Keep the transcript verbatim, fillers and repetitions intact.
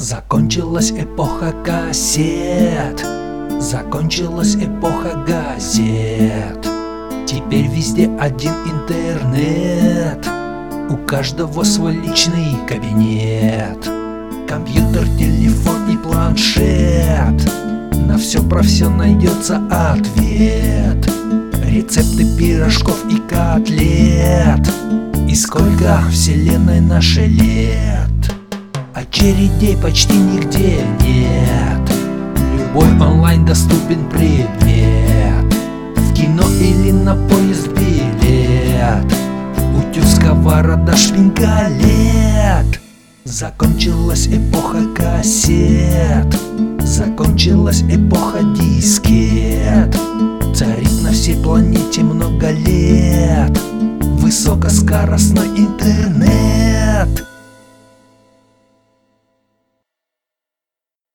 Закончилась эпоха кассет, закончилась эпоха газет. Теперь везде один интернет, у каждого свой личный кабинет. Компьютер, телефон и планшет, на все про все найдется ответ. Рецепты пирожков и котлет, и сколько вселенной нашей лет. Очередей почти нигде нет, любой онлайн доступен предмет. В кино или на поезд билет, утюг, сковорода, шпингалет. Закончилась эпоха кассет, закончилась эпоха дискет. Царит на всей планете много лет высокоскоростной интернет.